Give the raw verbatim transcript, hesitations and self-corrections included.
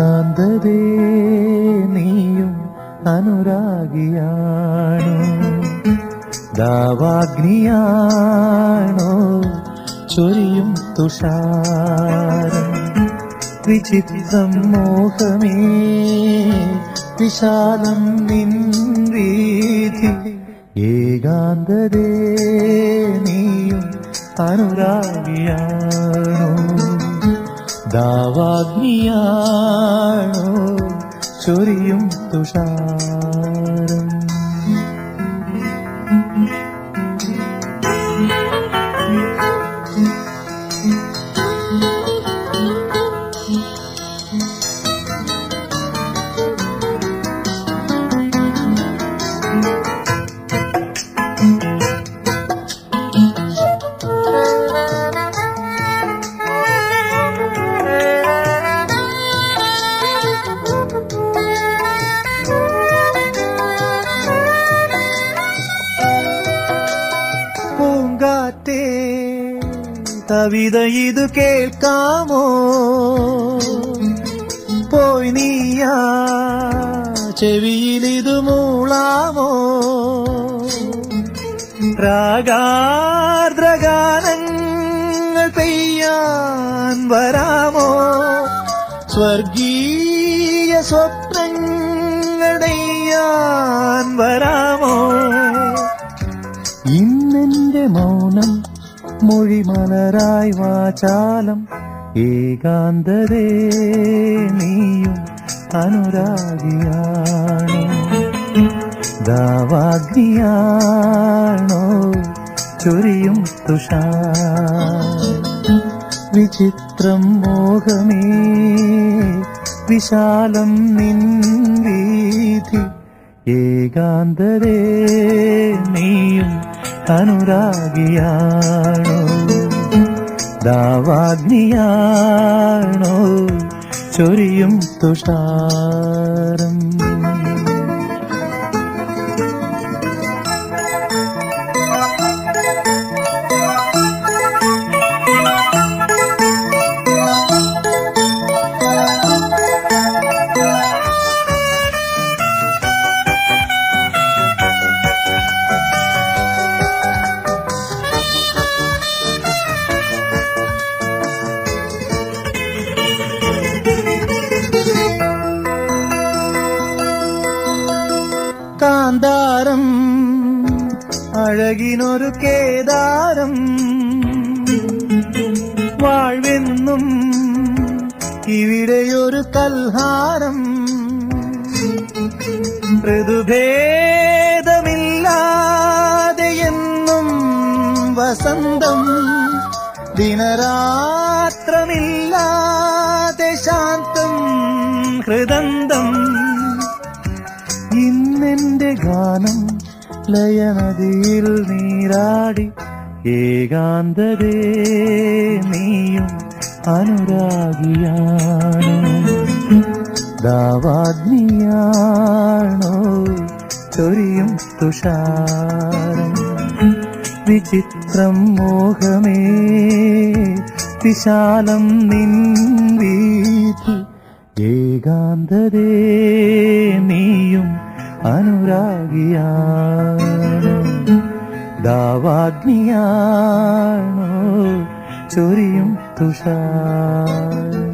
ഏകാന്തതേ നീയും അനുരാഗിയാണോ, ദാവാഗ്നിയാണോ ചൊരിയും തുഷാരം, വിചിത്രം മോഹമേ വിശാലം നിൻ വീഥി. ഏകാന്തതേ നീയും അനുരാഗിയാണോ, ദാവാഗ്നിയാണോ ചൊരിയും തുഷാരം. പൂങ്കാറ്റേ കവിത ഇത് കേൾക്കാമോ, പോയി നീയാ ചെവിയിലിത് മൂളാമോ, രാഗാർദ്രഗാനങ്ങൾ പെയ്യാൻ വരാമോ, സ്വർഗീയ സ്വപ്നങ്ങൾ നെയ്യാൻ വരാമോ. ഇന്നെന്റെ മൗനം മൊഴിമലരായി വാചാലം, ഏകാന്തതേ നീയും അനുരാഗിയാണോ, ദാവാഗ്നിയാണോ ചൊരിയും തുഷാരം, വിചിത്രം മോഹമേ വിശാലം നിൻ വീഥി. ഏകാന്തതേ നീയും അനുരാഗിയാണോ, ദാവാഗ്നിയാണോ ചൊരിയും തുഷാരം. കാന്താരം അഴകിനൊരു കേദാരം, വാഴ്വെന്നും ഇവിടെയൊരു കൽഹാരം, ഋതുഭേദമില്ലാതെ എന്നും വസന്തം, ദിനരാത്രമില്ലാതെ ശാന്തം ഹൃദന്തം. ഇന്നെന്റെ ഗാനം ലയനദിയിൽ നീരാടി, ഏകാന്തതേ നീയും അനുരാഗിയാണോ, ദാവാഗ്നിയാണോ ചൊരിയും തുഷാരം, വിചിത്രം മോഹമേ വിശാലം നിൻ വീഥി. ഏകാന്തതേ നീയും അനുരാഗിയാണോ, ദാവാഗ്നിയാണോ ചൊരിയും തുഷാരം.